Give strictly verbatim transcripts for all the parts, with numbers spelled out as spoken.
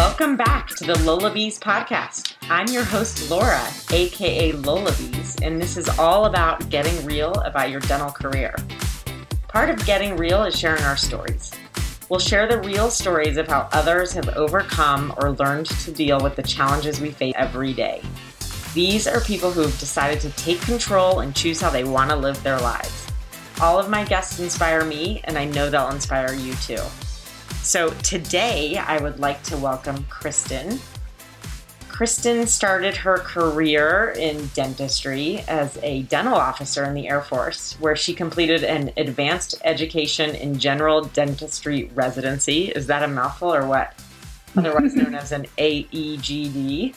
Welcome back to the Lola Bees podcast. I'm your host, Laura, aka Lola Bees, and this is all about getting real about your dental career. Part of getting real is sharing our stories. We'll share the real stories of how others have overcome or learned to deal with the challenges we face every day. These are people who've decided to take control and choose how they want to live their lives. All of my guests inspire me, and I know they'll inspire you too. So today, I would like to welcome Kristen. Kristen started her career in dentistry as a dental officer in the Air Force, where she completed an advanced education in general dentistry residency. Is that a mouthful or what? Otherwise known as an A E G D.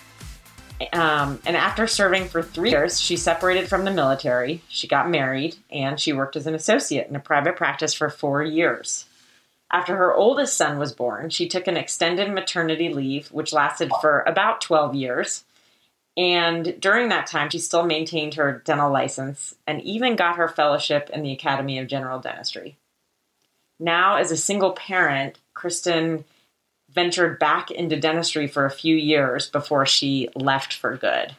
Um, and after serving for three years, she separated from the military, she got married, and she worked as an associate in a private practice for four years. After her oldest son was born, she took an extended maternity leave, which lasted for about twelve years. And during that time, she still maintained her dental license and even got her fellowship in the Academy of General Dentistry. Now, as a single parent, Kristen ventured back into dentistry for a few years before she left for good.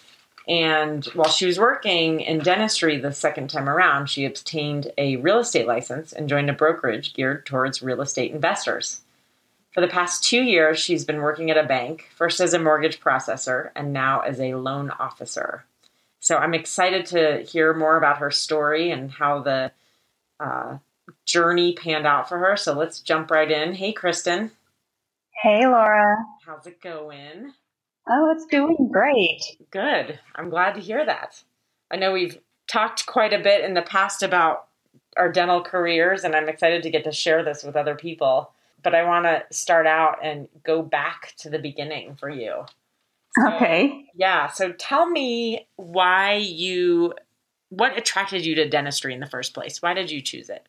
And while she was working in dentistry the second time around, she obtained a real estate license and joined a brokerage geared towards real estate investors. For the past two years, she's been working at a bank, first as a mortgage processor and now as a loan officer. So I'm excited to hear more about her story and how the uh, journey panned out for her. So let's jump right in. Hey, Kristen. Hey, Laura. How's it going? Oh, it's doing great. Good. I'm glad to hear that. I know we've talked quite a bit in the past about our dental careers, and I'm excited to get to share this with other people. But I want to start out and go back to the beginning for you. So, okay. Yeah. So tell me why you, what attracted you to dentistry in the first place? Why did you choose it?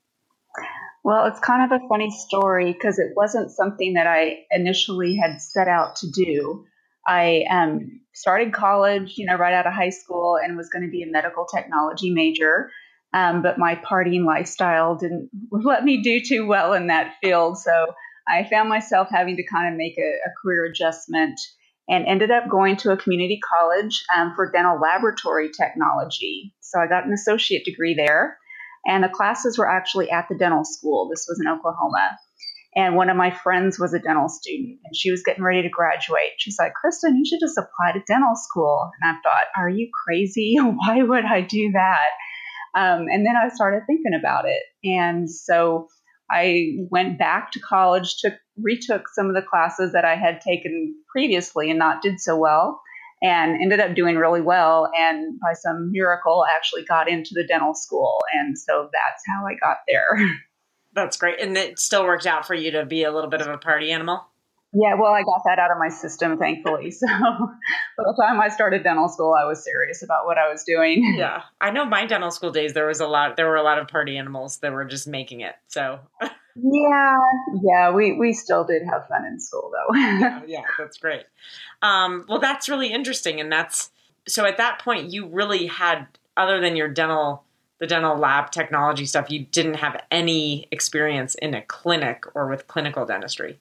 Well, it's kind of a funny story because it wasn't something that I initially had set out to do. I um, started college, you know, right out of high school and was going to be a medical technology major. Um, but my partying lifestyle didn't let me do too well in that field. So I found myself having to kind of make a, a career adjustment and ended up going to a community college um, for dental laboratory technology. So I got an associate degree there. And the classes were actually at the dental school. This was in Oklahoma. And one of my friends was a dental student, and she was getting ready to graduate. She's like, Kristen, you should just apply to dental school. And I thought, are you crazy? Why would I do that? Um, and then I started thinking about it. And so I went back to college, took retook some of the classes that I had taken previously and not did so well, and ended up doing really well. And by some miracle, actually got into the dental school. And so that's how I got there. That's great. And it still worked out for you to be a little bit of a party animal? Yeah, well, I got that out of my system, thankfully. So by the time I started dental school, I was serious about what I was doing. Yeah. I know my dental school days, there was a lot, there were a lot of party animals that were just making it. So yeah, yeah, we, we still did have fun in school though. yeah, yeah, that's great. Um, well, that's really interesting. And that's, so at that point you really had, other than your dental, the dental lab technology stuff, you didn't have any experience in a clinic or with clinical dentistry.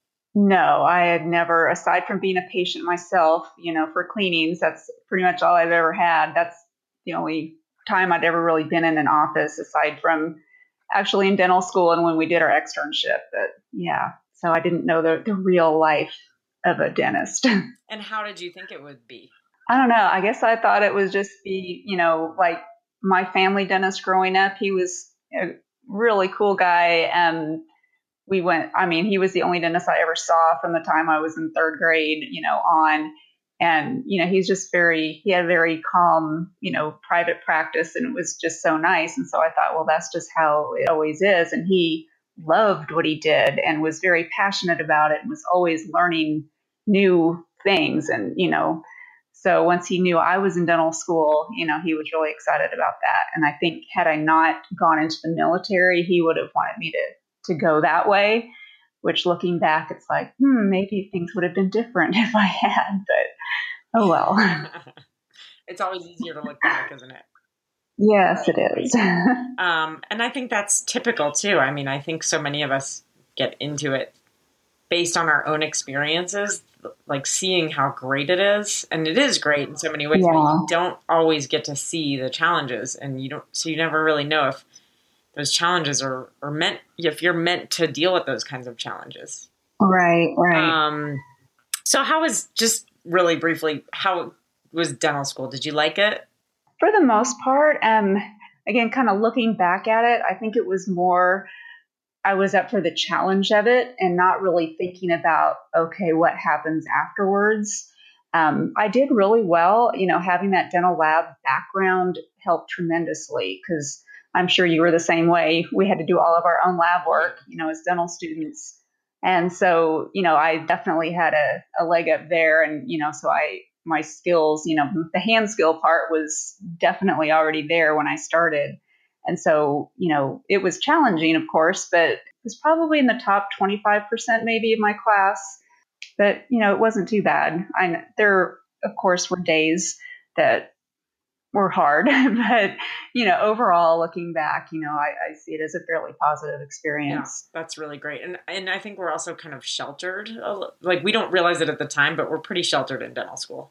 No, I had never, aside from being a patient myself, you know, for cleanings, that's pretty much all I've ever had. That's the only time I'd ever really been in an office aside from actually in dental school and when we did our externship. But yeah, so I didn't know the, the real life of a dentist. And how did you think it would be? I don't know. I guess I thought it would just be, you know, like my family dentist growing up. He was a really cool guy. And we went, I mean, he was the only dentist I ever saw from the time I was in third grade, you know, on. And, you know, he's just very, he had a very calm, you know, private practice, and it was just so nice. And so I thought, well, that's just how it always is. And he loved what he did and was very passionate about it and was always learning new things. And, you know, so once he knew I was in dental school, you know, he was really excited about that. And I think had I not gone into the military, he would have wanted me to, to go that way, which looking back, it's like, hmm, maybe things would have been different if I had, but oh well. It's always easier to look back, isn't it? Yes, it is. um, and I think that's typical too. I mean, I think so many of us get into it based on our own experiences, like seeing how great it is. And it is great in so many ways, Yeah. but you don't always get to see the challenges, and you don't, so you never really know if those challenges are, are meant, if you're meant to deal with those kinds of challenges. Right, right. Um, so how was, just really briefly, how was dental school? Did you like it? For the most part, um, again, kind of looking back at it, I think it was more, I was up for the challenge of it and not really thinking about, okay, what happens afterwards. Um, I did really well, you know, having that dental lab background helped tremendously, because I'm sure you were the same way. We had to do all of our own lab work, you know, as dental students. And so, you know, I definitely had a, a leg up there. And, you know, so I, my skills, you know, the hand skill part was definitely already there when I started. And so, you know, it was challenging, of course, but it was probably in the top twenty-five percent maybe of my class. But, you know, it wasn't too bad. I, there, of course, were days that were hard, but, you know, overall looking back, you know, I, I see it as a fairly positive experience. Yeah, that's really great. And and I think we're also kind of sheltered. Like, we don't realize it at the time, but we're pretty sheltered in dental school.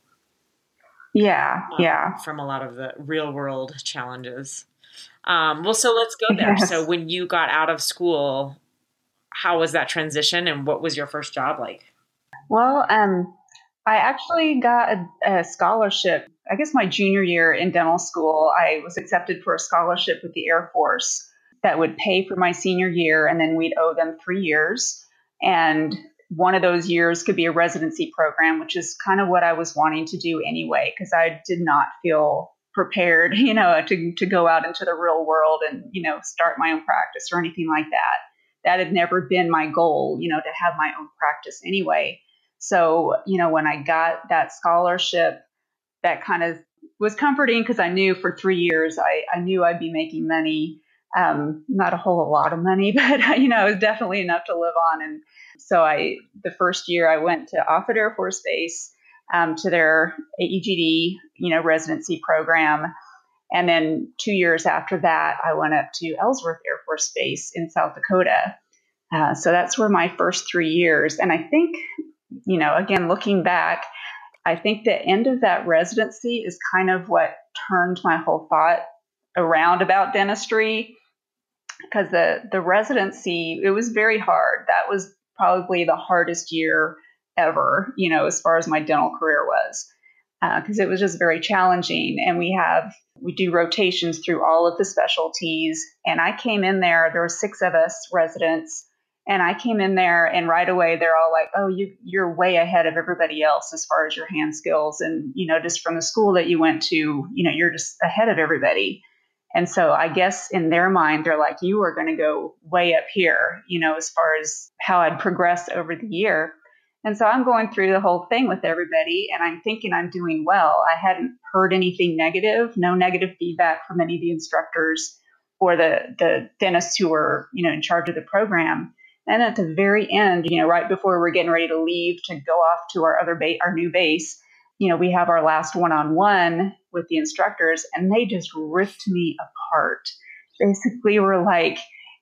Yeah, um, yeah. From a lot of the real world challenges. Um, well, so let's go there. Yes. So when you got out of school, how was that transition, and what was your first job like? Well, um, I actually got a, a scholarship, I guess my junior year in dental school. I was accepted for a scholarship with the Air Force that would pay for my senior year, and then we'd owe them three years. And one of those years could be a residency program, which is kind of what I was wanting to do anyway, because I did not feel prepared, you know, to, to go out into the real world and, you know, start my own practice or anything like that. That had never been my goal, you know, to have my own practice anyway. So, you know, when I got that scholarship, that kind of was comforting, because I knew for three years, I, I knew I'd be making money. Um, not a whole lot of money, but, you know, it was definitely enough to live on. And so I, the first year I went to Offutt Air Force Base, um, to their A E G D, you know, residency program. And then two years after that, I went up to Ellsworth Air Force Base in South Dakota. Uh, so that's where my first three years. And I think, you know, again, looking back, I think the end of that residency is kind of what turned my whole thought around about dentistry, because the, the residency, it was very hard. That was probably the hardest year ever, you know, as far as my dental career was, because uh, it was just very challenging. And we have, we do rotations through all of the specialties. And I came in there, there were six of us residents. And I came in there, and right away they're all like, oh, you, you're way ahead of everybody else as far as your hand skills. And, you know, just from the school that you went to, you know, you're just ahead of everybody. And so I guess in their mind, they're like, you are going to go way up here, you know, as far as how I'd progress over the year. And so I'm going through the whole thing with everybody, and I'm thinking I'm doing well. I hadn't heard anything negative, no negative feedback from any of the instructors or the, the dentists who were, you know, in charge of the program. And at the very end, you know, right before we're getting ready to leave to go off to our other ba- our new base, you know, we have our last one-on-one with the instructors, and they just ripped me apart. Basically, we're like,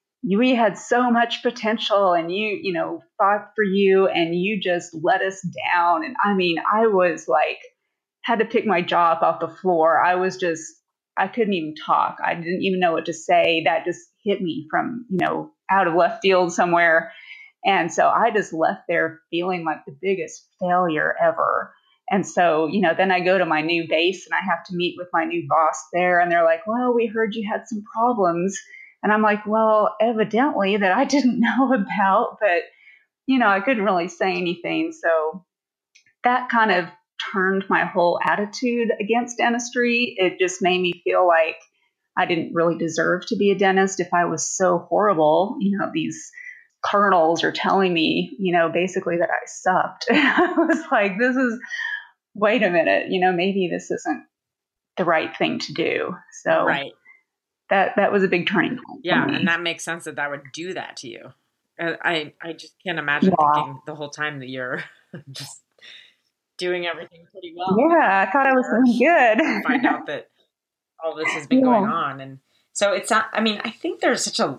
we had so much potential, and you, you know, fought for you, and you just let us down. And I mean, I was like, had to pick my jaw up off the floor. I was just, I couldn't even talk. I didn't even know what to say. That just hit me from, you know, out of left field somewhere. And so I just left there feeling like the biggest failure ever. And so, you know, then I go to my new base and I have to meet with my new boss there. And they're like, well, we heard you had some problems. And I'm like, well, evidently that I didn't know about, but, you know, I couldn't really say anything. So that kind of turned my whole attitude against dentistry. It just made me feel like I didn't really deserve to be a dentist if I was so horrible. You know, these colonels are telling me, you know, basically that I sucked. I was like, this is, wait a minute, you know, maybe this isn't the right thing to do. So right. that, that was a big turning point. Yeah. For me. And that makes sense that that would do that to you. I, I just can't imagine yeah. thinking the whole time that you're just doing everything pretty well. Yeah. I thought I was doing good. Find out that all this has been yeah. going on. And so it's not, I mean, I think there's such a,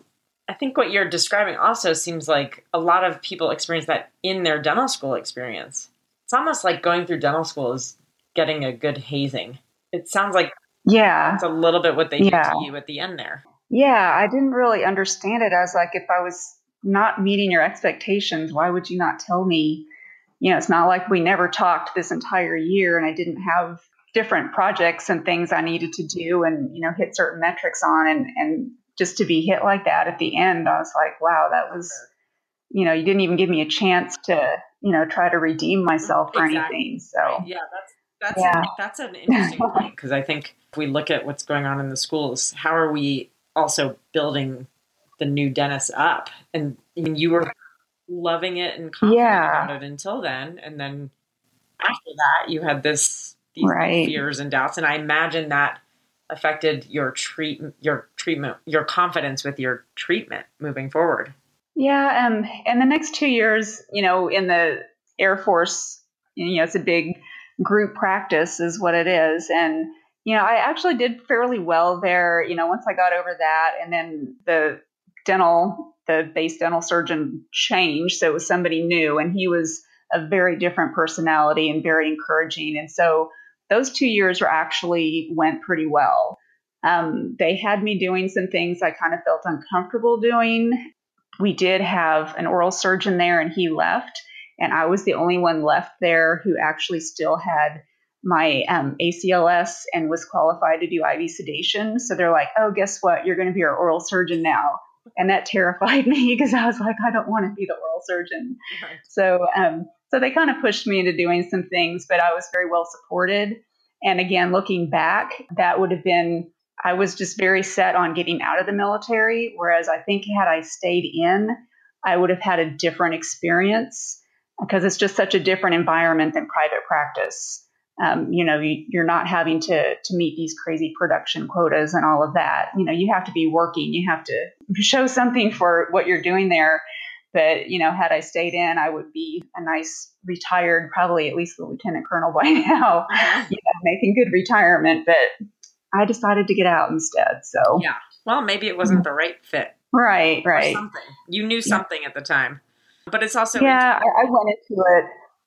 I think what you're describing also seems like a lot of people experience that in their dental school experience. It's almost like going through dental school is getting a good hazing. It sounds like Yeah. it's a little bit what they Yeah. did to you at the end there. Yeah. I didn't really understand it. I was like, if I was not meeting your expectations, why would you not tell me? You know, it's not like we never talked this entire year and I didn't have different projects and things I needed to do and, you know, hit certain metrics on. And, and just to be hit like that at the end, I was like, wow, that was, you know, you didn't even give me a chance to, you know, try to redeem myself or Exactly. anything. So, Right. Yeah, that's that's yeah. an, that's an interesting point, because I think if we look at what's going on in the schools, how are we also building the new dentists up? And I mean, you were loving it and confident Yeah. about it until then, and then after that, you had this these Right. fears and doubts, and I imagine that affected your treat your treatment, your confidence with your treatment moving forward. Yeah. Um, and the next two years, you know, in the Air Force, you know, it's a big group practice is what it is. And, you know, I actually did fairly well there, you know, once I got over that. And then the dental, the base dental surgeon changed. So it was somebody new, and he was a very different personality and very encouraging. And so those two years were actually went pretty well. Um, they had me doing some things I kind of felt uncomfortable doing. We did have an oral surgeon there, and he left. And I was the only one left there who actually still had my um, A C L S and was qualified to do I V sedation. So they're like, oh, guess what? You're going to be our oral surgeon now. And that terrified me because I was like, I don't want to be the oral surgeon. Right. So, um, so they kind of pushed me into doing some things, but I was very well supported. And again, looking back, that would have been, I was just very set on getting out of the military. Whereas I think had I stayed in, I would have had a different experience, because it's just such a different environment than private practice. Um, you know, you, you're not having to to meet these crazy production quotas and all of that. You know, you have to be working. You have to show something for what you're doing there. But, you know, had I stayed in, I would be a nice retired, probably at least a lieutenant colonel by now, Uh-huh. you know, making good retirement. But I decided to get out instead. So, Yeah. Well, maybe it wasn't the right fit. right, Or right. something. You knew something at the time. But it's also Yeah, I, I went into it.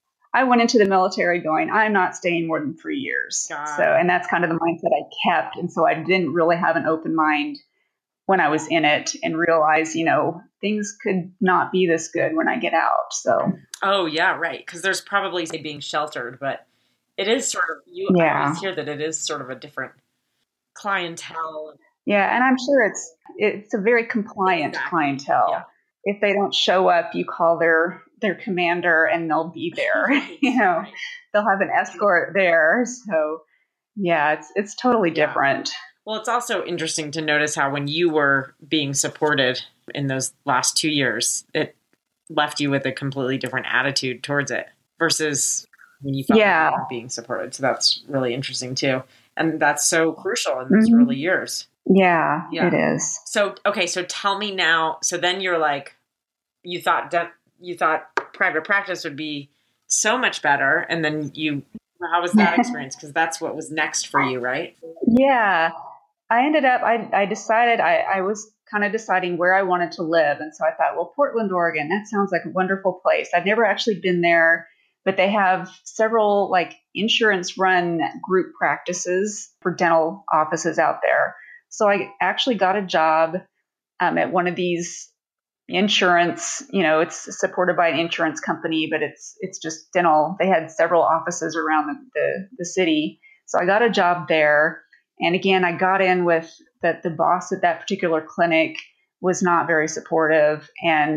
I went into the military going, I'm not staying more than three years. God. So, and that's kind of the mindset I kept. And so I didn't really have an open mind when I was in it and realize, you know, things could not be this good when I get out. So, Oh, yeah, right. Because there's probably say being sheltered, but it is sort of, you I yeah. always hear that it is sort of a different clientele. Yeah. And I'm sure it's, it's a very compliant Exactly. clientele. Yeah. If they don't show up, you call their, their commander and they'll be there. You know, Right. they'll have an escort there. So yeah, it's, it's totally Yeah. different. Well, it's also interesting to notice how when you were being supported in those last two years, it left you with a completely different attitude towards it versus when you felt Yeah. like you weren't being supported. So that's really interesting too. And that's so crucial in those Mhm. early years. Yeah, Yeah. it is. So, okay. So tell me now, so then you're like, you thought that you thought private practice would be so much better. And then you, how was that experience? Because that's what was next for you, right? Yeah. I ended up, I, I decided, I, I was kind of deciding where I wanted to live. And so I thought, well, Portland, Oregon, that sounds like a wonderful place. I've never actually been there, but they have several like insurance run group practices for dental offices out there. So I actually got a job um, at one of these insurance, you know, it's supported by an insurance company, but it's, it's just dental. They had several offices around the, the, the city. So I got a job there. And again, I got in with that the boss at that particular clinic was not very supportive. And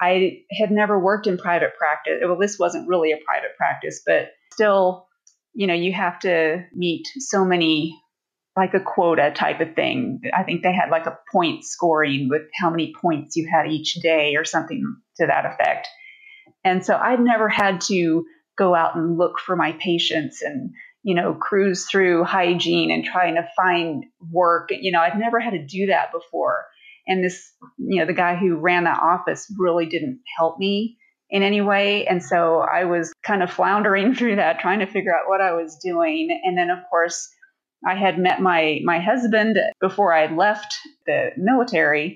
I had never worked in private practice. Well, this wasn't really a private practice, but still, you know, you have to meet so many, like a quota type of thing. I think they had like a point scoring with how many points you had each day or something to that effect. And so I'd never had to go out and look for my patients and, you know, cruise through hygiene and trying to find work. You know, I'd never had to do that before. And this, you know, the guy who ran that office really didn't help me in any way. And so I was kind of floundering through that, trying to figure out what I was doing. And then, of course, I had met my my husband before I had left the military.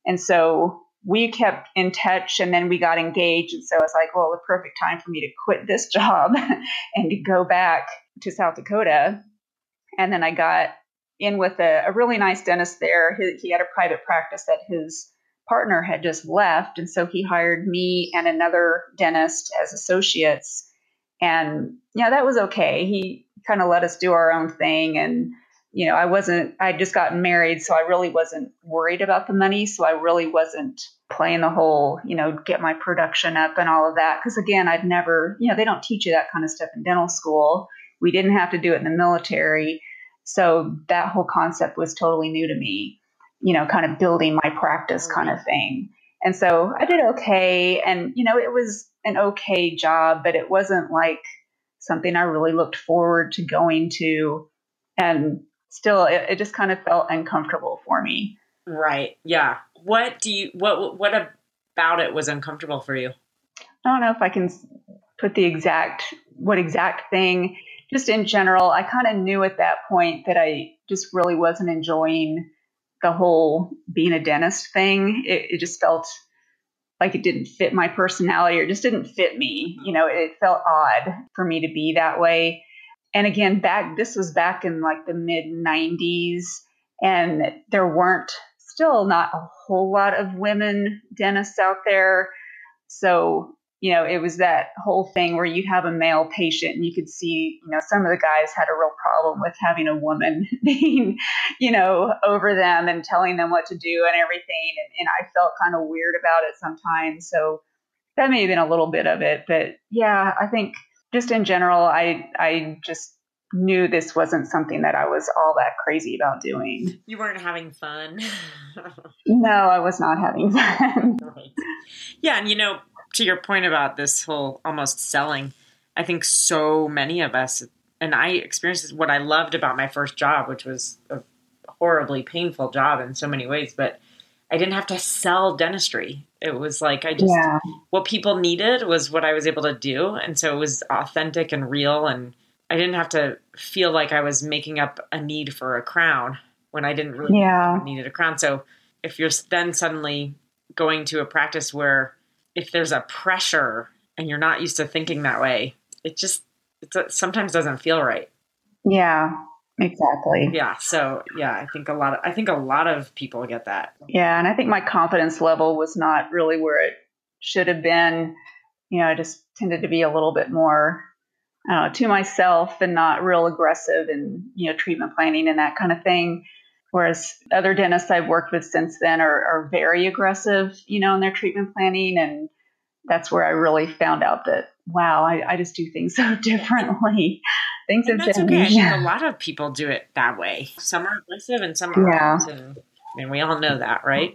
And so we kept in touch, and then we got engaged. And so it's like, well, the perfect time for me to quit this job and to go back to South Dakota. And then I got in with a, a really nice dentist there. He, he had a private practice that his partner had just left. And so he hired me and another dentist as associates. And, yeah, that was okay. He kind of let us do our own thing. And, you know, I wasn't, I'd just gotten married, so I really wasn't worried about the money. So I really wasn't playing the whole, you know, get my production up and all of that. Because again, I'd never, you know, they don't teach you that kind of stuff in dental school. We didn't have to do it in the military. So that whole concept was totally new to me, you know, kind of building my practice kind of thing. And so I did okay. And, you know, it was an okay job, but it wasn't like something I really looked forward to going to. And still, it, it just kind of felt uncomfortable for me. Right. Yeah. What do you, what, what about it was uncomfortable for you? I don't know if I can put the exact, what exact thing. Just in general, I kind of knew at that point that I just really wasn't enjoying the whole being a dentist thing. It, it just felt like it didn't fit my personality, or it just didn't fit me. You know, it felt odd for me to be that way. And again, back, this was back in like the mid nineties, and there weren't, still not a whole lot of women dentists out there. So, you know, it was that whole thing where you'd have a male patient and you could see, you know, some of the guys had a real problem with having a woman being, you know, over them and telling them what to do and everything. And, and I felt kind of weird about it sometimes. So that may have been a little bit of it. But yeah, I think just in general, I I just knew this wasn't something that I was all that crazy about doing. You weren't having fun. No, I was not having fun. Right. Yeah. And, you know, to your point about this whole almost selling, I think so many of us, and I experienced what I loved about my first job, which was a horribly painful job in so many ways, but I didn't have to sell dentistry. It was like, I just, yeah. what people needed was what I was able to do. And so it was authentic and real. And I didn't have to feel like I was making up a need for a crown when I didn't really yeah. needed a crown. So if you're then suddenly going to a practice where if there's a pressure and you're not used to thinking that way, it just it sometimes doesn't feel right. Yeah, exactly. Yeah. So yeah, I think a lot of, I think a lot of people get that. Yeah. And I think my confidence level was not really where it should have been. You know, I just tended to be a little bit more uh, to myself and not real aggressive in, you know, treatment planning and that kind of thing. Whereas other dentists I've worked with since then are, are very aggressive, you know, in their treatment planning. And that's where I really found out that, wow, I, I just do things so differently. Things and have that's changed. Okay. I think a lot of people do it that way. Some are aggressive and some are yeah. not. And, and we all know that, right?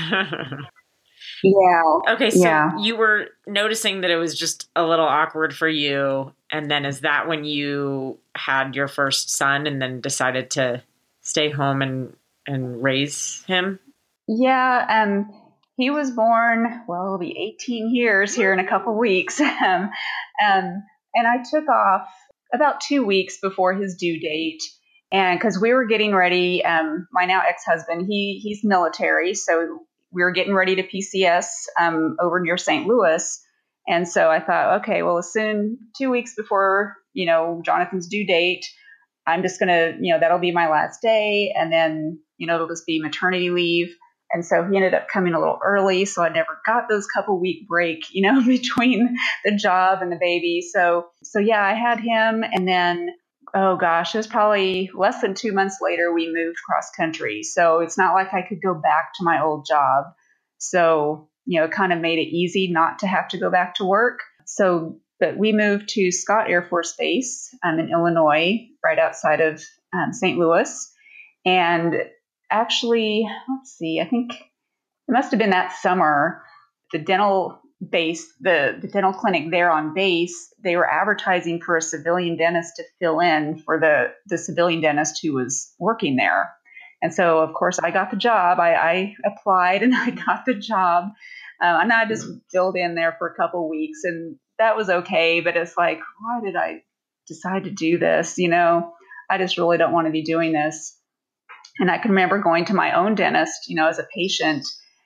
yeah. Okay. So yeah. you were noticing that it was just a little awkward for you. And then is that when you had your first son and then decided to stay home and, and raise him? Yeah. Um, he was born, well, it'll be eighteen years here in a couple weeks. um, um, and I took off about two weeks before his due date. And because we were getting ready, um, my now ex-husband, he he's military. So we were getting ready to P C S um, over near Saint Louis. And so I thought, okay, well, as soon two weeks before, you know, Jonathan's due date, I'm just going to, you know, that'll be my last day. And then, you know, it'll just be maternity leave. And so he ended up coming a little early. So I never got those couple week break, you know, between the job and the baby. So, so yeah, I had him. And then, oh gosh, it was probably less than two months later, we moved cross country. So it's not like I could go back to my old job. So, you know, it kind of made it easy not to have to go back to work. So, but we moved to Scott Air Force Base um, in Illinois, right outside of um, Saint Louis. And actually, let's see, I think it must have been that summer, the dental base, the, the dental clinic there on base, they were advertising for a civilian dentist to fill in for the, the civilian dentist who was working there. And so, of course, I got the job. I, I applied and I got the job. Um, and I just filled in there for a couple of weeks, and that was okay. But it's like, why did I decide to do this? You know, I just really don't want to be doing this. And I can remember going to my own dentist, you know, as a patient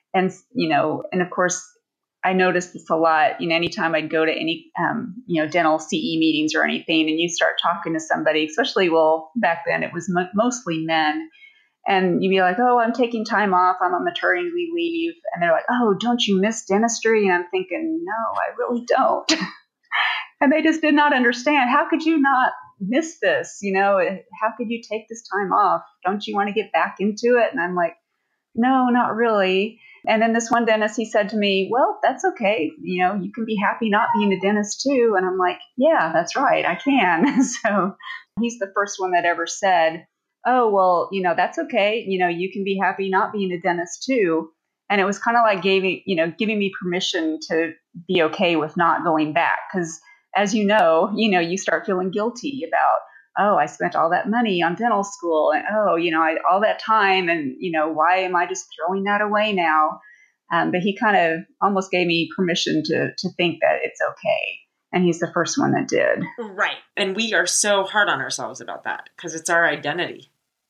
And, you know, and of course, I noticed this a lot, you know, anytime I'd go to any, um, you know, dental C E meetings or anything, and you start talking to somebody, especially, well, back then it was mo- mostly men, and you'd be like, oh, I'm taking time off, I'm on maternity leave. And they're like, oh, don't you miss dentistry? And I'm thinking, no, I really don't. And they just did not understand. How could you not miss this? You know, how could you take this time off? Don't you want to get back into it? And I'm like, no, not really. And then this one dentist, he said to me, well, that's okay. You know, you can be happy not being a dentist too. And I'm like, yeah, that's right. I can. So he's the first one that ever said, oh, well, you know, that's okay. You know, you can be happy not being a dentist too. And it was kind of like giving, you know, giving me permission to be okay with not going back. Because as you know, you know, you start feeling guilty about, oh, I spent all that money on dental school, and oh, you know, I, all that time, and, you know, why am I just throwing that away now? Um, but he kind of almost gave me permission to to think that it's okay. And he's the first one that did. Right. And we are so hard on ourselves about that because it's our identity.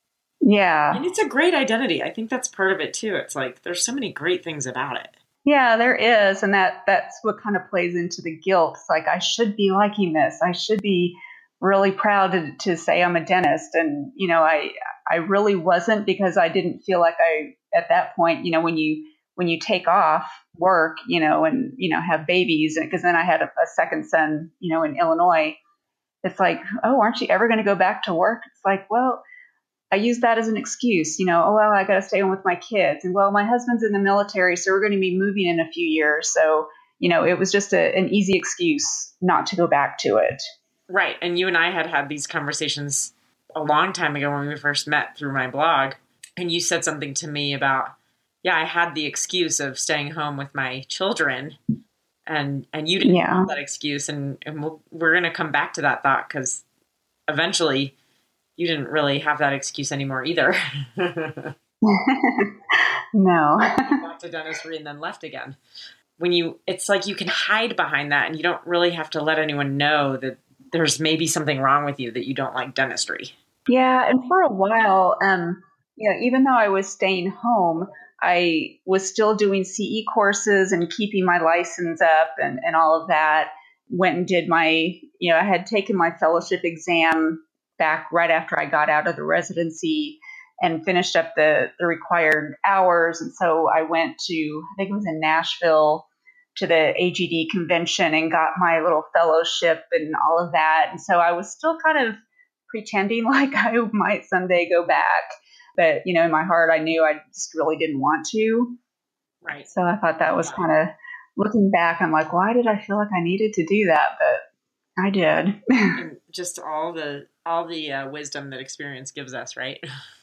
Yeah. And it's a great identity. I think that's part of it too. It's like, there's so many great things about it. Yeah, there is. And that that's what kind of plays into the guilt. It's like, I should be liking this. I should be really proud to, to say I'm a dentist. And, you know, I, I really wasn't, because I didn't feel like I, at that point, you know, when you, when you take off work, you know, and, you know, have babies, because then I had a, a second son, you know, in Illinois, it's like, oh, aren't you ever going to go back to work? It's like, well, I use that as an excuse, you know, oh, well, I got to stay home with my kids. And well, my husband's in the military, so we're going to be moving in a few years. So, you know, it was just a, an easy excuse not to go back to it. Right. And you and I had had these conversations a long time ago when we first met through my blog. And you said something to me about, yeah, I had the excuse of staying home with my children. And and you didn't Yeah. have that excuse. And, and we'll, we're going to come back to that thought, because eventually you didn't really have that excuse anymore either. No. Back to dentistry and then left again. When you, it's like you can hide behind that, and you don't really have to let anyone know that there's maybe something wrong with you, that you don't like dentistry. Yeah. And for a while, um, you know, even though I was staying home, I was still doing C E courses and keeping my license up and, and all of that. Went and did my, you know, I had taken my fellowship exam back right after I got out of the residency and finished up the, the required hours. And so I went to, I think it was in Nashville, to the A G D convention and got my little fellowship and all of that. And so I was still kind of pretending like I might someday go back. But, you know, in my heart, I knew I just really didn't want to. Right. So I thought that was kind of, looking back, I'm like, why did I feel like I needed to do that? But I did. And just all the all the uh, wisdom that experience gives us, right?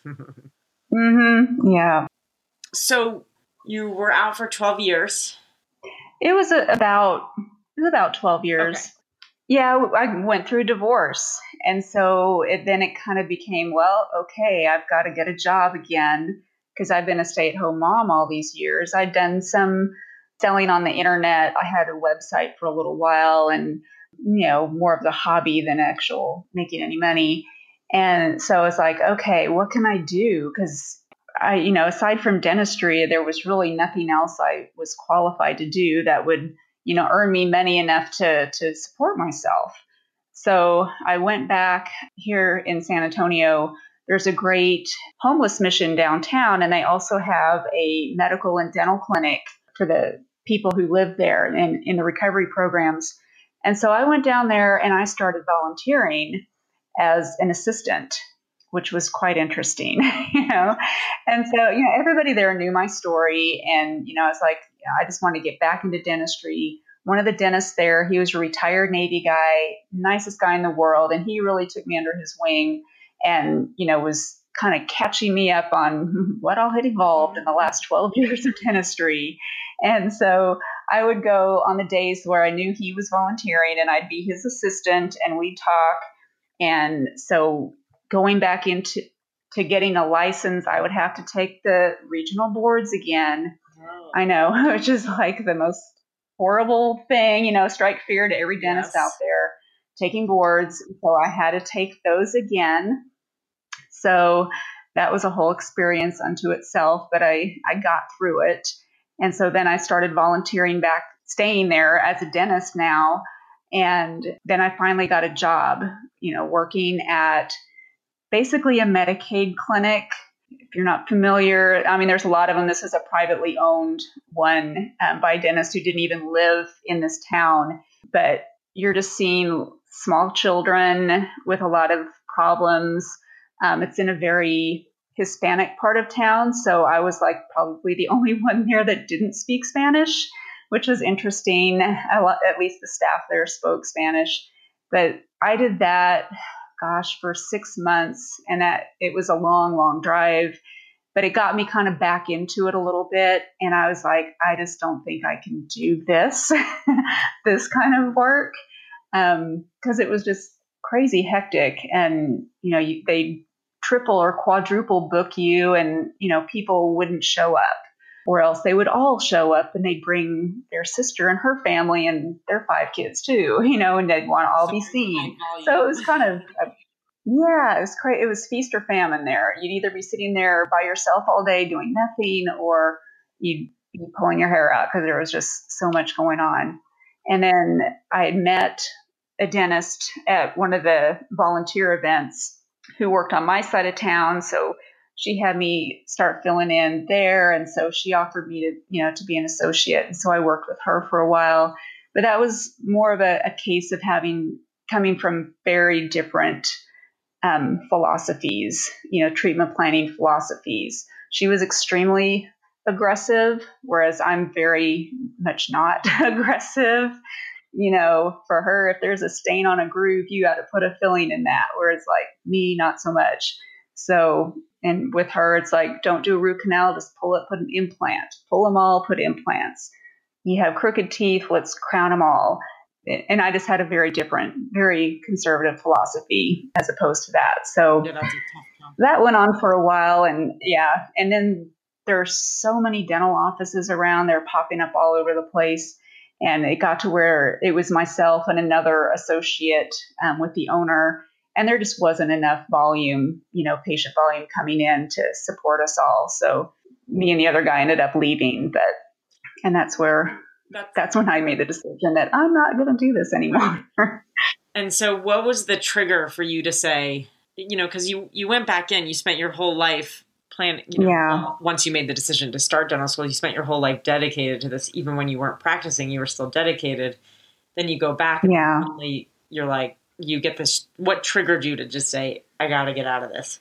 Mm-hmm. Yeah. So you were out for twelve years. It was a, about it was about twelve years. Okay. Yeah, I went through a divorce, and so it, then it kind of became, well, okay, I've got to get a job again, because I've been a stay-at-home mom all these years. I'd done some selling on the internet. I had a website for a little while, and, you know, more of the hobby than actual making any money. And so I was like, okay, what can I do? Because I, you know, aside from dentistry, there was really nothing else I was qualified to do that would, you know, earn me money enough to to support myself. So I went back here in San Antonio. There's a great homeless mission downtown, and they also have a medical and dental clinic for the people who live there and in the recovery programs. And so I went down there and I started volunteering as an assistant, which was quite interesting, you know. And so, you know, everybody there knew my story. And, you know, I was like, I just want to get back into dentistry. One of the dentists there, he was a retired Navy guy, nicest guy in the world. And he really took me under his wing and, you know, was kind of catching me up on what all had evolved in the last twelve years of dentistry. And so I would go on the days where I knew he was volunteering, and I'd be his assistant, and we'd talk. And so going back into to getting a license, I would have to take the regional boards again. Oh. I know, which is like the most horrible thing, you know, strike fear to every dentist yes. out there, taking boards. So I had to take those again. So that was a whole experience unto itself, but I, I got through it. And so then I started volunteering back, staying there as a dentist now. And then I finally got a job, you know, working at basically a Medicaid clinic. If you're not familiar, I mean, there's a lot of them. This is a privately owned one um, by a dentist who didn't even live in this town. But you're just seeing small children with a lot of problems. Um, it's in a very Hispanic part of town. So I was like probably the only one there that didn't speak Spanish, which was interesting. A lot, at least the staff there spoke Spanish. But I did that, gosh, for six months. And that it was a long, long drive. But it got me kind of back into it a little bit. And I was like, I just don't think I can do this, this kind of work. Um, because it was just crazy hectic. And, you know, you, they triple or quadruple book you, and, you know, people wouldn't show up, or else they would all show up and they'd bring their sister and her family and their five kids too, you know, and they'd want to all so be seen. So it was kind of, a, yeah, it was crazy. It was feast or famine there. You'd either be sitting there by yourself all day doing nothing, or you'd be pulling your hair out because there was just so much going on. And then I had met a dentist at one of the volunteer events who worked on my side of town. So she had me start filling in there. And so she offered me to, you know, to be an associate. And so I worked with her for a while. But that was more of a, a case of having, coming from very different um, philosophies, you know, treatment planning philosophies. She was extremely aggressive, whereas I'm very much not aggressive. You know, for her, if there's a stain on a groove, you got to put a filling in that, whereas like me, not so much. So, and with her, it's like, don't do a root canal, just pull it, put an implant, pull them all, put implants. You have crooked teeth, let's crown them all. And I just had a very different, very conservative philosophy as opposed to that. So yeah, that's a tough that went on for a while. And yeah, and then there's so many dental offices around, they're popping up all over the place. And it got to where it was myself and another associate um, with the owner. And there just wasn't enough volume, you know, patient volume coming in to support us all. So me and the other guy ended up leaving. But, and that's where, that's, that's when I made the decision that I'm not going to do this anymore. And so what was the trigger for you to say, you know, because you, you went back in, you spent your whole life plan, you know, yeah. once you made the decision to start dental school, you spent your whole life dedicated to this. Even when you weren't practicing, you were still dedicated. Then you go back and yeah. suddenly you're like, you get this. What triggered you to just say, I got to get out of this?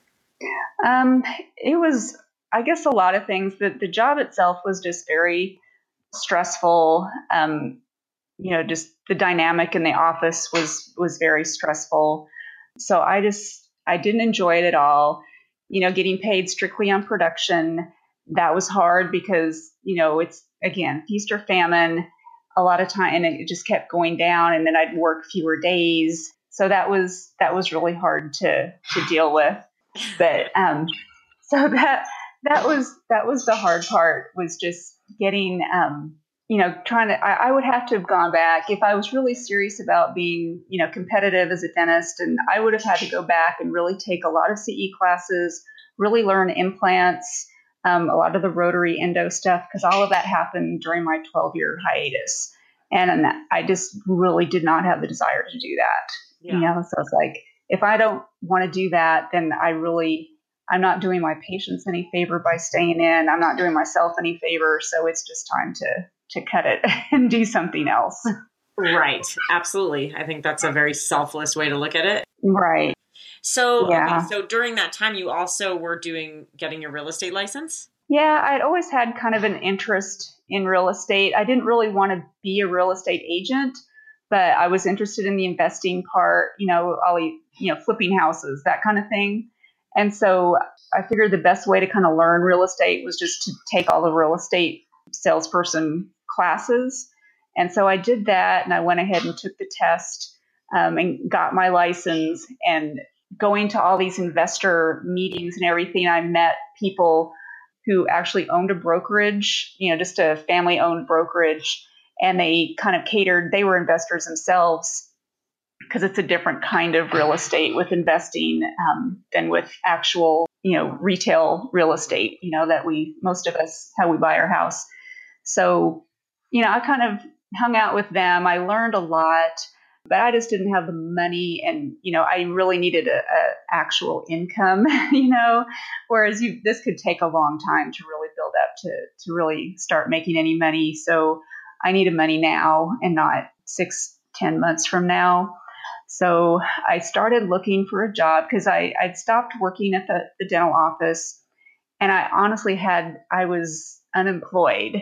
Um, it was, I guess, a lot of things. That the job itself was just very stressful. Um, you know, just the dynamic in the office was, was very stressful. So I just, I didn't enjoy it at all. You know, getting paid strictly on production, that was hard because, you know, it's, again, feast or famine a lot of time, and it just kept going down, and then I'd work fewer days. So that was, that was really hard to, to deal with. But, um, so that, that was, that was the hard part, was just getting, um, you know, trying to, I, I would have to have gone back if I was really serious about being, you know, competitive as a dentist. And I would have had to go back and really take a lot of C E classes, really learn implants, um, a lot of the rotary endo stuff, because all of that happened during my twelve year hiatus. And I just really did not have the desire to do that. Yeah. You know, so it's like, if I don't want to do that, then I really, I'm not doing my patients any favor by staying in. I'm not doing myself any favor. So it's just time to, to cut it and do something else. Right. Absolutely. I think that's a very selfless way to look at it. Right. So, yeah. okay, so during that time, you also were doing, getting your real estate license? Yeah, I'd always had kind of an interest in real estate. I didn't really want to be a real estate agent, but I was interested in the investing part, you know, all, you know, flipping houses, that kind of thing. And so I figured the best way to kind of learn real estate was just to take all the real estate salesperson classes. And so I did that, and I went ahead and took the test um, and got my license. And going to all these investor meetings and everything, I met people who actually owned a brokerage, you know, just a family owned brokerage. And they kind of catered, they were investors themselves, because it's a different kind of real estate with investing um, than with actual, you know, retail real estate, you know, that we, most of us, how we buy our house. So, you know, I kind of hung out with them. I learned a lot, but I just didn't have the money, and, you know, I really needed a, a actual income, you know, whereas you, this could take a long time to really build up to, to really start making any money. So I needed money now and not six, ten months from now. So I started looking for a job because I, I'd stopped working at the, the dental office, and I honestly had, I was unemployed.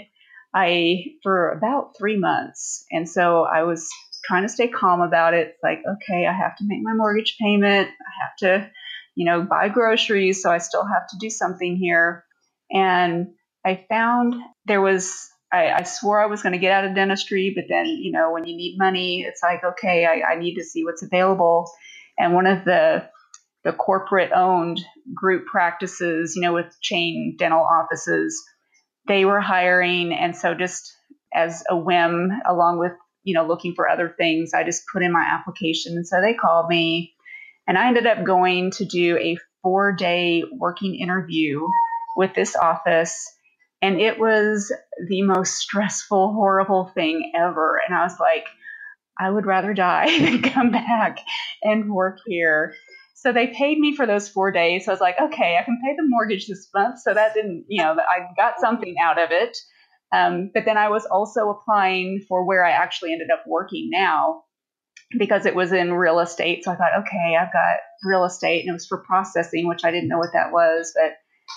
I, for about three months. And so I was trying to stay calm about it. It's like, okay, I have to make my mortgage payment. I have to, you know, buy groceries. So I still have to do something here. And I found there was, I, I swore I was going to get out of dentistry, but then, you know, when you need money, it's like, okay, I, I need to see what's available. And one of the, the corporate owned group practices, you know, with chain dental offices, they were hiring. And so just as a whim, along with, you know, looking for other things, I just put in my application. And so they called me, and I ended up going to do a four day working interview with this office. And it was the most stressful, horrible thing ever. And I was like, I would rather die than come back and work here. So they paid me for those four days. So I was like, okay, I can pay the mortgage this month. So that didn't, you know, I got something out of it. Um, but then I was also applying for where I actually ended up working now, because it was in real estate. So I thought, okay, I've got real estate, and it was for processing, which I didn't know what that was. But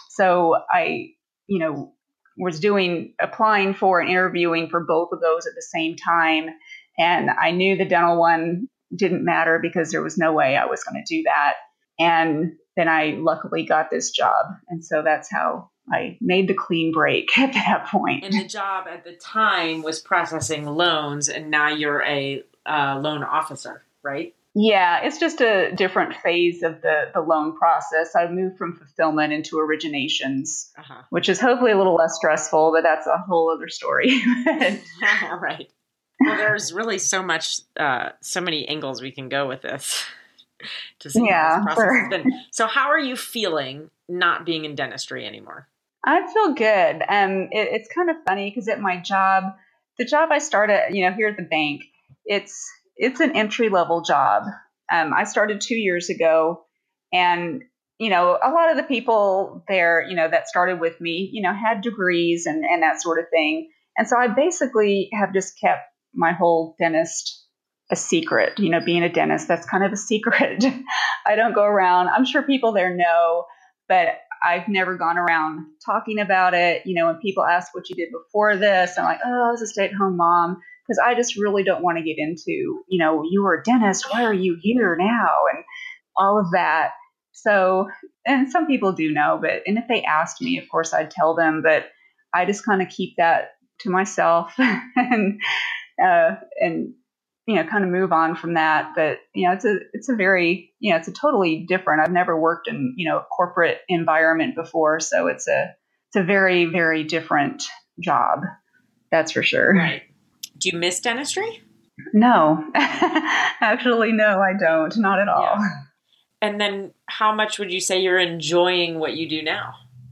so I, you know, was doing, applying for and interviewing for both of those at the same time. And I knew the dental one didn't matter because there was no way I was going to do that. And then I luckily got this job. And so that's how I made the clean break at that point. And the job at the time was processing loans, and now you're a uh, loan officer, right? Yeah, it's just a different phase of the, the loan process. I moved from fulfillment into originations, uh-huh. which is hopefully a little less stressful, but that's a whole other story. Right. Well, there's really so much, uh, so many angles we can go with this to see yeah, how this process sure. has been. So how are you feeling not being in dentistry anymore? I feel good. Um, it, it's kind of funny because at my job, the job I started, you know, here at the bank, it's it's an entry level job. Um, I started two years ago, and you know, a lot of the people there, you know, that started with me, you know, had degrees and and that sort of thing, and so I basically have just kept my whole dentist a secret. You know, being a dentist, that's kind of a secret. I don't go around. I'm sure people there know, but I've never gone around talking about it. You know, when people ask what you did before this, I'm like, oh, I was a stay-at-home mom, because I just really don't want to get into, you know, you were a dentist, why are you here now? And all of that. So, and some people do know, but, and if they asked me, of course, I'd tell them, but I just kind of keep that to myself and, uh, and, you know, kind of move on from that. But, you know, it's a, it's a very, you know, it's a totally different, I've never worked in, you know, a corporate environment before. So it's a, it's a very, very different job. That's for sure. Right. Do you miss dentistry? No, actually, no, I don't. Not at all. Yeah. And then how much would you say you're enjoying what you do now?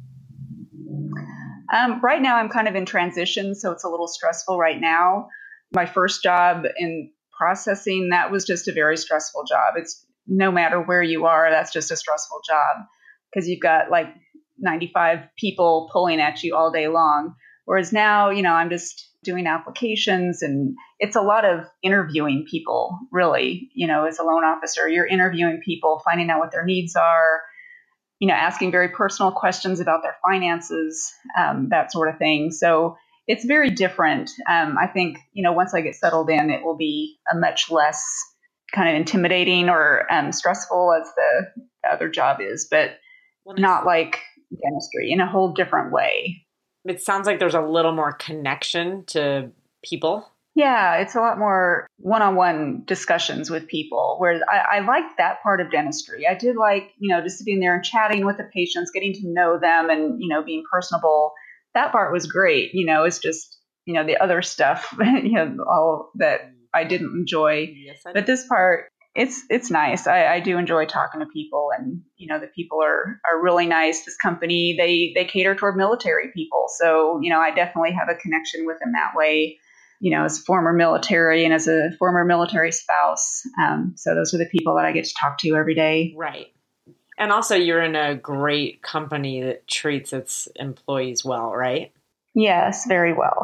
Um, right now, I'm kind of in transition, so it's a little stressful right now. My first job in processing, that was just a very stressful job. It's no matter where you are, that's just a stressful job because you've got like ninety-five people pulling at you all day long. Whereas now, you know, I'm just doing applications, and it's a lot of interviewing people, really. You know, as a loan officer, you're interviewing people, finding out what their needs are, you know, asking very personal questions about their finances, um, that sort of thing. So it's very different. Um, I think, you know, once I get settled in, it will be a much less kind of intimidating or um, stressful as the other job is, but well, not like dentistry, in a whole different way. It sounds like there's a little more connection to people. Yeah, it's a lot more one-on-one discussions with people, whereas I, I liked that part of dentistry. I did like, you know, just sitting there and chatting with the patients, getting to know them and, you know, being personable. That part was great. You know, it's just, you know, the other stuff, you know, all that I didn't enjoy. Yes, I did. But this part, it's it's nice. I, I do enjoy talking to people, and you know the people are are really nice. This company, they they cater toward military people, so you know I definitely have a connection with them that way. You know, as a former military and as a former military spouse, um, so those are the people that I get to talk to every day. Right, and also you're in a great company that treats its employees well, right? Yes, very well.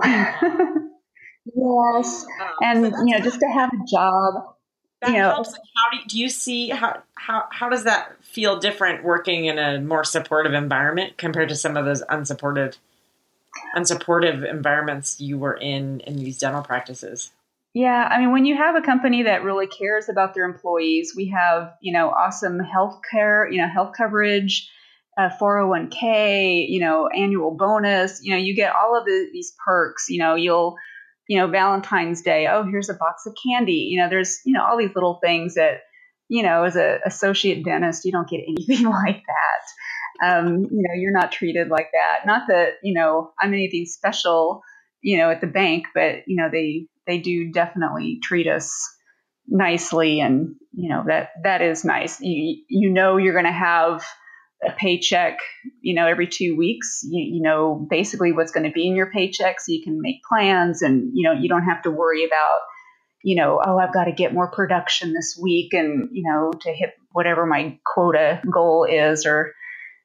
Yes, Um, and so that's you know, just to have a job. That you know, helps. Like, how do you, do you see how, how how does that feel different working in a more supportive environment compared to some of those unsupported unsupportive environments you were in in these dental practices? Yeah, I mean, when you have a company that really cares about their employees, we have, you know, awesome health care, you know, health coverage, uh, four oh one k, you know, annual bonus, you know, you get all of the, these perks, you know, you'll, you know, Valentine's Day, oh, here's a box of candy, you know, there's, you know, all these little things that, you know, as a associate dentist, you don't get anything like that. Um, you know, you're not treated like that. Not that, you know, I'm anything special, you know, at the bank, but, you know, they, they do definitely treat us nicely. And, you know, that, that is nice. You, you know, you're going to have a paycheck, you know, every two weeks, you, you know, basically what's going to be in your paycheck, so you can make plans, and, you know, you don't have to worry about, you know, oh, I've got to get more production this week and, you know, to hit whatever my quota goal is, or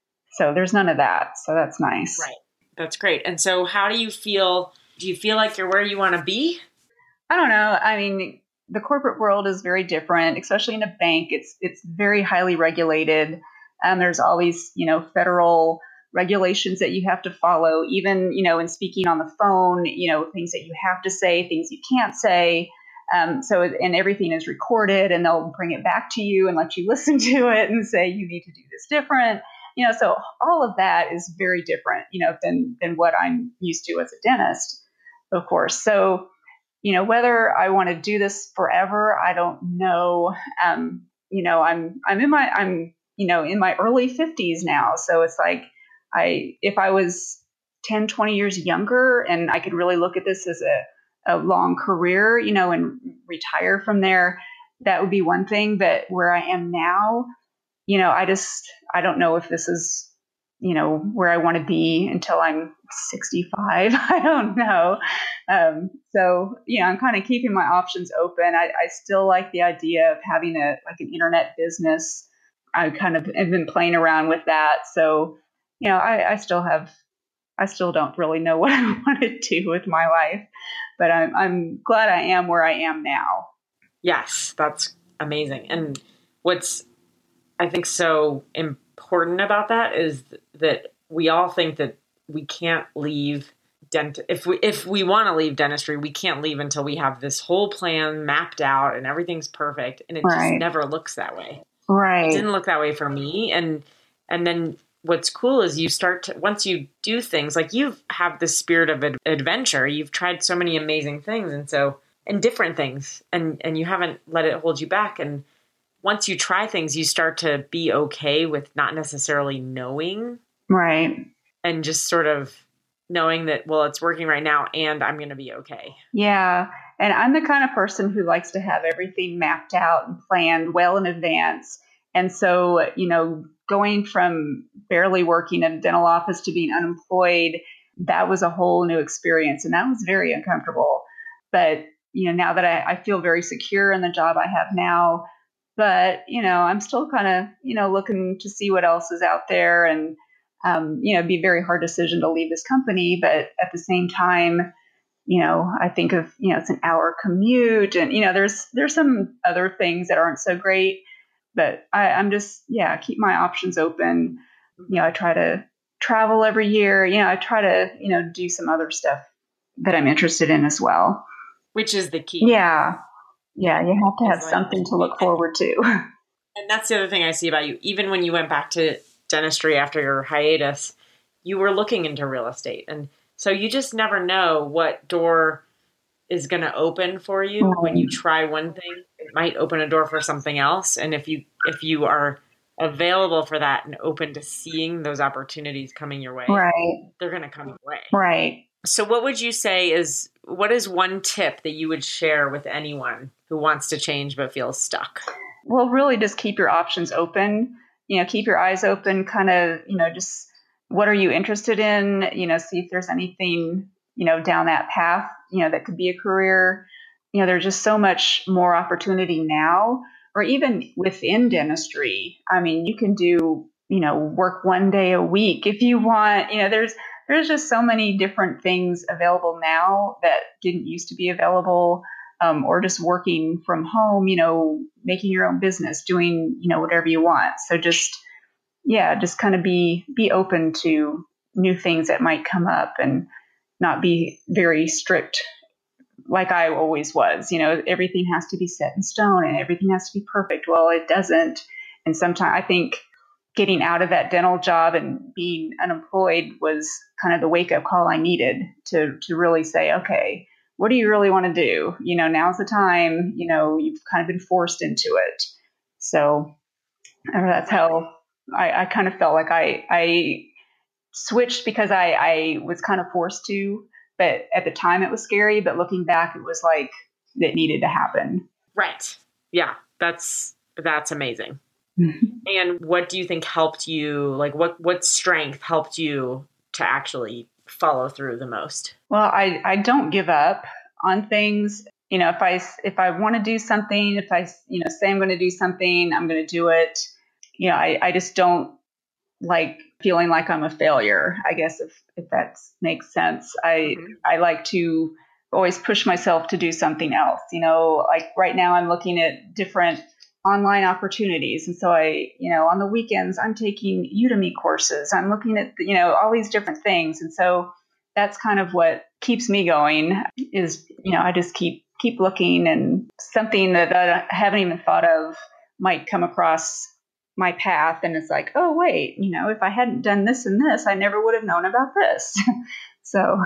so there's none of that. So that's nice. Right. That's great. And so how do you feel? Do you feel like you're where you want to be? I don't know. I mean, the corporate world is very different, especially in a bank. It's, it's very highly regulated. And there's always, you know, federal regulations that you have to follow, even, you know, in speaking on the phone, you know, things that you have to say, things you can't say. Um, so, and everything is recorded, and they'll bring it back to you and let you listen to it and say, you need to do this different. You know, so all of that is very different, you know, than, than what I'm used to as a dentist, of course. So, you know, whether I want to do this forever, I don't know. Um, you know, I'm, I'm in my, I'm, you know, in my early fifties now. So it's like, I, if I was ten, twenty years younger and I could really look at this as a, a long career, you know, and retire from there, that would be one thing. But where I am now, you know, I just, I don't know if this is, you know, where I want to be until I'm sixty-five. I don't know. Um, so, you know, I'm kind of keeping my options open. I, I still like the idea of having a, like an internet business. I kind of have been playing around with that. So, you know, I, I still have, I still don't really know what I want to do with my life, but I'm, I'm glad I am where I am now. Yes, that's amazing. And what's, I think, so important about that is that we all think that we can't leave dent. If we if we want to leave dentistry, we can't leave until we have this whole plan mapped out and everything's perfect. And it Right. just never looks that way. Right. It didn't look that way for me. And and then what's cool is you start to, once you do things, like you have the spirit of ad- adventure. You've tried so many amazing things, and so and different things, and and you haven't let it hold you back. And once you try things, you start to be okay with not necessarily knowing. Right. And just sort of knowing that, well, it's working right now and I'm going to be okay. Yeah. And I'm the kind of person who likes to have everything mapped out and planned well in advance. And so, you know, going from barely working in a dental office to being unemployed, that was a whole new experience. And that was very uncomfortable. But, you know, now that I, I feel very secure in the job I have now, but, you know, I'm still kind of, you know, looking to see what else is out there. And, um, you know, it'd be a very hard decision to leave this company. But at the same time, you know, I think of, you know, it's an hour commute, and, you know, there's, there's some other things that aren't so great, but I, I'm just, yeah, keep my options open. You know, I try to travel every year. You know, I try to, you know, do some other stuff that I'm interested in as well. Which is the key. Yeah. Yeah. You have to have It's something like, to look forward to. And that's the other thing I see about you. Even when you went back to dentistry after your hiatus, you were looking into real estate. And so you just never know what door is going to open for you. Mm-hmm. When you try one thing, it might open a door for something else. And if you, if you are available for that and open to seeing those opportunities coming your way, right, they're going to come your way. Right. So what would you say is, what is one tip that you would share with anyone who wants to change but feels stuck? well, really just keep your options open, you know, keep your eyes open, kind of, you know, just what are you interested in, you know, see if there's anything, you know, down that path, you know, that could be a career. You know, there's just so much more opportunity now, or even within dentistry. I mean, you can do, you know, work one day a week if you want. You know, there's there's just so many different things available now that didn't used to be available, um, or just working from home, you know, making your own business, doing, you know, whatever you want. So just, yeah, just kind of be be open to new things that might come up and not be very strict like I always was. You know, everything has to be set in stone and everything has to be perfect. Well, it doesn't. And sometimes I think getting out of that dental job and being unemployed was kind of the wake up call I needed to, to really say, okay, what do you really want to do? You know, now's the time. You know, you've kind of been forced into it. So that's how I, I kind of felt like I, I switched because I, I was kind of forced to, but at the time it was scary, but looking back, it was like it needed to happen. Right. Yeah. That's, that's amazing. And what do you think helped you? Like what, what strength helped you to actually follow through the most? Well, I, I don't give up on things. You know, if I, if I want to do something, if I, you know, say I'm going to do something, I'm going to do it. You know, I, I just don't like feeling like I'm a failure, I guess, if, if that makes sense. I, mm-hmm. I like to always push myself to do something else. You know, like right now I'm looking at different online opportunities. And so I, you know, on the weekends, I'm taking Udemy courses. I'm looking at, you know, all these different things. And so that's kind of what keeps me going is, you know, I just keep, keep looking, and something that I haven't even thought of might come across my path. And it's like, oh, wait, you know, if I hadn't done this and this, I never would have known about this. So.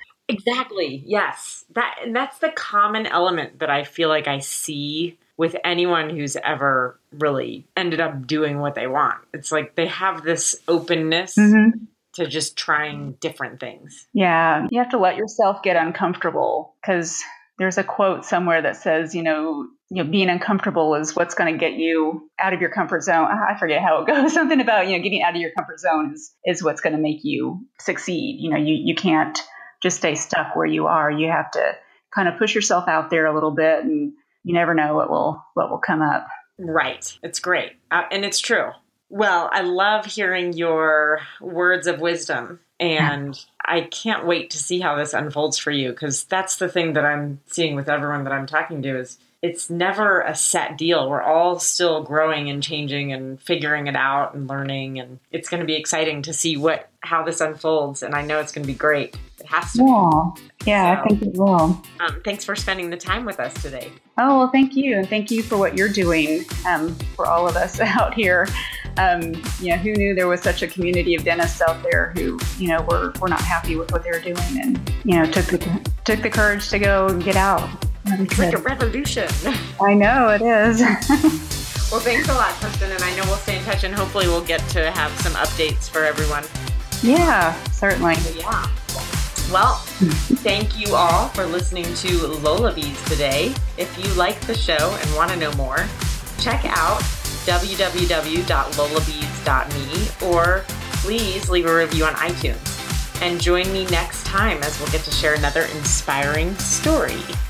Exactly. Yes. That, and that's the common element that I feel like I see with anyone who's ever really ended up doing what they want. It's like they have this openness mm-hmm. to just trying different things. Yeah. You have to let yourself get uncomfortable, because there's a quote somewhere that says, you know, you know, being uncomfortable is what's going to get you out of your comfort zone. I forget how it goes. Something about, you know, getting out of your comfort zone is, is what's going to make you succeed. You know, you, you can't just stay stuck where you are. You have to kind of push yourself out there a little bit, and you never know what will, what will come up. Right. It's great. Uh, and it's true. Well, I love hearing your words of wisdom, and I can't wait to see how this unfolds for you, because that's the thing that I'm seeing with everyone that I'm talking to is it's never a set deal. We're all still growing and changing and figuring it out and learning. And it's going to be exciting to see what, how this unfolds. And I know it's going to be great. It has to yeah. be. Yeah, so, I think it will. Um, thanks for spending the time with us today. Oh, well, thank you. And thank you for what you're doing um, for all of us out here. Um, you know, who knew there was such a community of dentists out there who, you know, were, were not happy with what they were doing, and, you know, took the, took the courage to go and get out. It's like a revolution. I know it is. Well, thanks a lot, Kristen, and I know we'll stay in touch, and hopefully we'll get to have some updates for everyone. Yeah, certainly. So, yeah. Well, thank you all for listening to Lullabees today. If you like the show and want to know more, check out w w w dot lullabees dot me, or please leave a review on iTunes. And join me next time as we'll get to share another inspiring story.